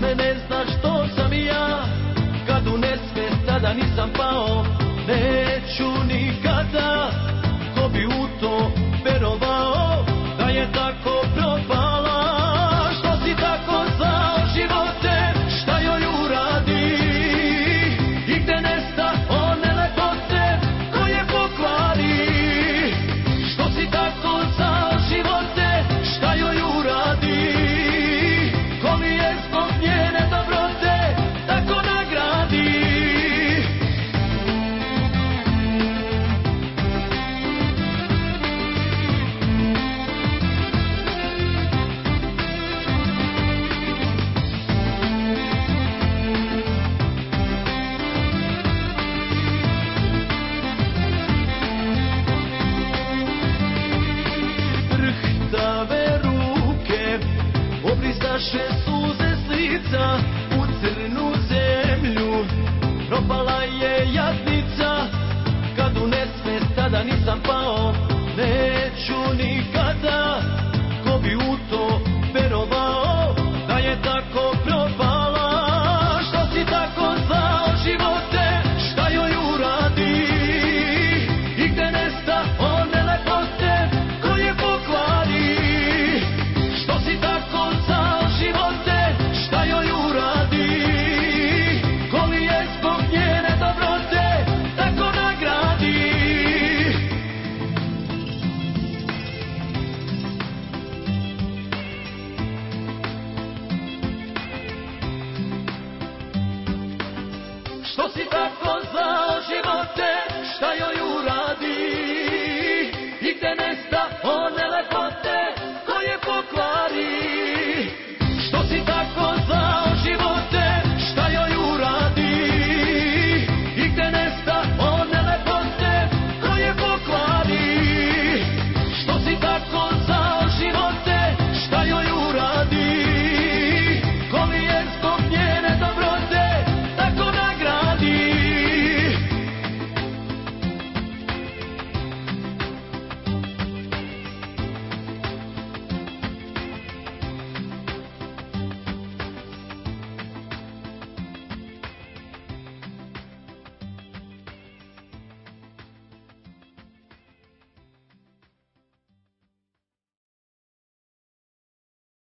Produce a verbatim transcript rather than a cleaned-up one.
se ne zna što sam i ja, kad u nesvijest tada nisam pao. Neću nikada, ko bi u to verovao, da je tako propala. Što si tako zao živote, šta joj uradi, i gde nesta one lepote koje pokvari. Što si tako zao živote, šta joj uradi, ko li je zbog njene dobrote tako nagradi. Drhtave ruke obrisaše suze s lica, u crnu zemlju propala je jadnica. Kad u nesvijest tada nisam pao, neću nikada, ko bi u to verovao, da je tako propala. Što si tako zao živote, šta joj uradi, i gde nesta one lepote koje pokvari. Što si tako zao živote, šta joj uradi, ko li je zbog njene dobrote tako nagradi. Što si tako zao živote, šta joj uradi, i gde nesta one lepote